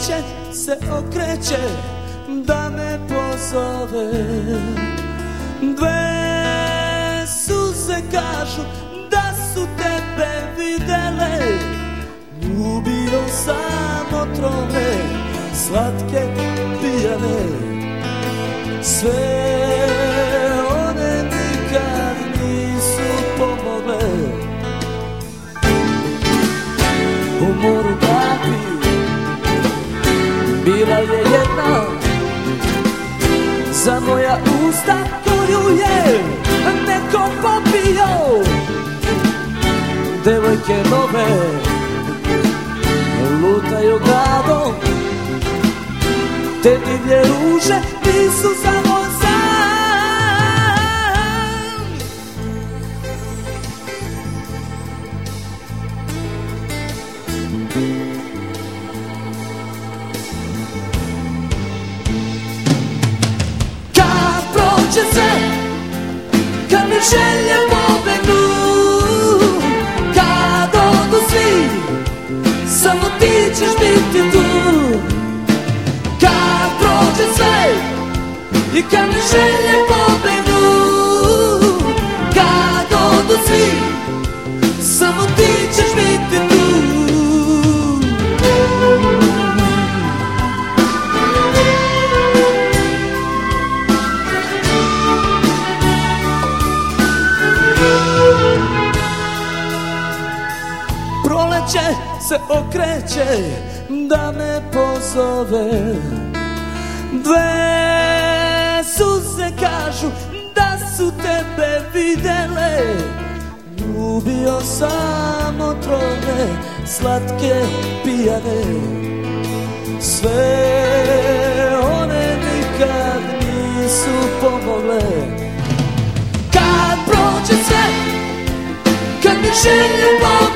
Proleće se okreće da me pozove. Dve suze kažu da su tebe videle. Ljubio sam otrove, slatke pijane. Sve one nikad nisu pomogle. U moru kapi bila je jedna za moja usta koju je neko popio. Devojke nove lutaju gradom, te divlje ruže nisu samo san. Kad prođe sve, kad mi želje pobegnu, kad odu svi, samo ti ćeš biti tu. Kad prođe sve i kad mi želje pobegnu, kad odu svi, samo ti ćeš biti tu. Proleće se okreće da me pozove. Dve suze kažu da su tebe videle. Ljubio sam otrove, slatke pijane. Sve one nikad nisu pomogle. Kad prođe sve, kad mi želje